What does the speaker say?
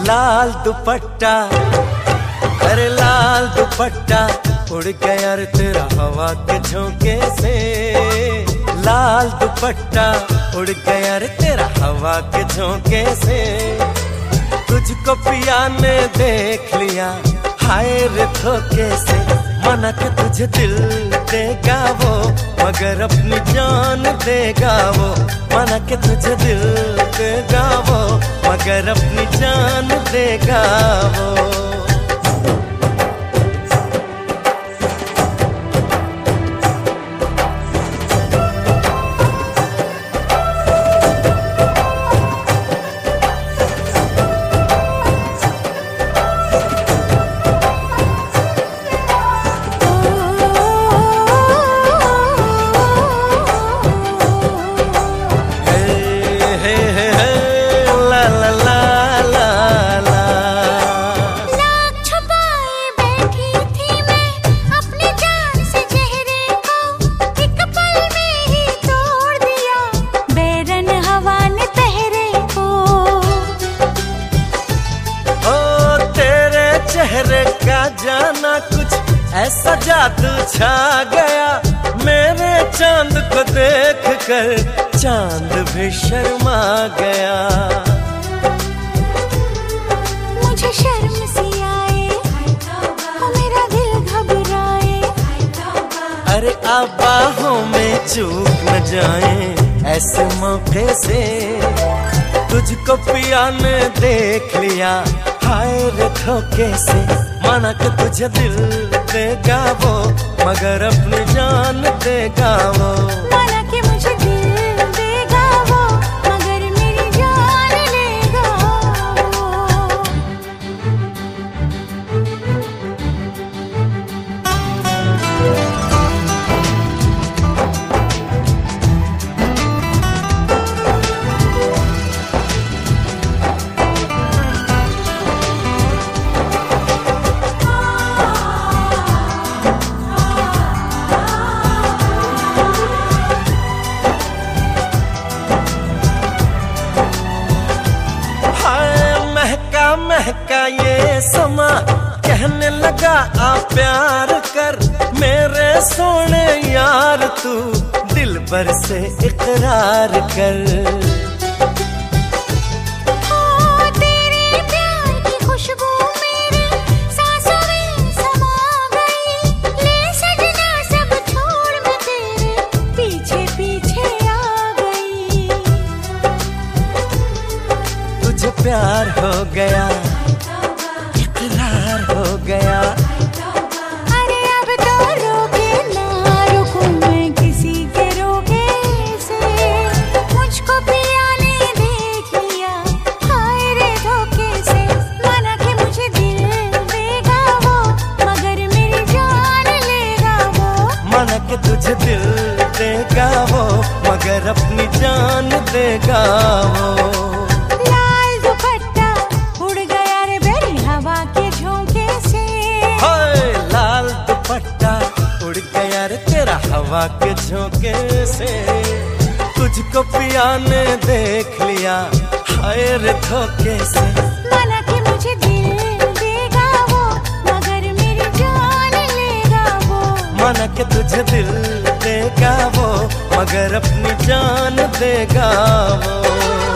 लाल दुपट्टा, अरे लाल दुपट्टा उड़ गया रे तेरा हवा के झोंके से। लाल दुपट्टा उड़ गया रे तेरा हवा के झोंके से। तुझको पिया ने देख लिया हाय रे धोखे से। मना के तुझे दिल देगा वो मगर अपनी जान देगा वो। मना के तुझे दिल देगा वो मगर अपनी जान देगा वो। चेहरे का जाना कुछ ऐसा जादू छा गया। मेरे चांद को देख कर चांद भी शर्मा गया। मुझे शर्म सी आए और मेरा दिल घबराए। अरे अब बाहों में चूक न जाए ऐसे मौके से। तुझको पिया ने देख लिया हाय रे धोखे से। माना कि तुझे दिल देगा वो मगर अपनी जान देगा वो। माना कि मुझे दिल देगा वो मगर मेरी जान लेगा वो। महका ये समा कहने लगा आ प्यार कर। मेरे सोने यार तू दिल भर से इकरार कर। तेरे प्यार की खुशबू मेरी सांसों में समा गई। ले सजना सब छोड़ मैं तेरे पीछे पीछे आ गई। तुझे प्यार हो गया इकरार हो गया। अरे अब तो रोके ना रुकूं मैं किसी के रोके से। मुझको पिया ने देख लिया हाय रे धोखे से। माना कि मुझे दिल देगा वो मगर मेरी जान लेगा वो। माना कि तुझे दिल देगा वो मगर अपनी जान देगा वो। तेरा हवा के झोंके से। तुझको पिया ने देख लिया हाय रे धोखे से। माना कि मुझे दिल देगा वो मगर मेरी जान लेगा वो। माना कि तुझे दिल देगा वो मगर अपनी जान देगा वो।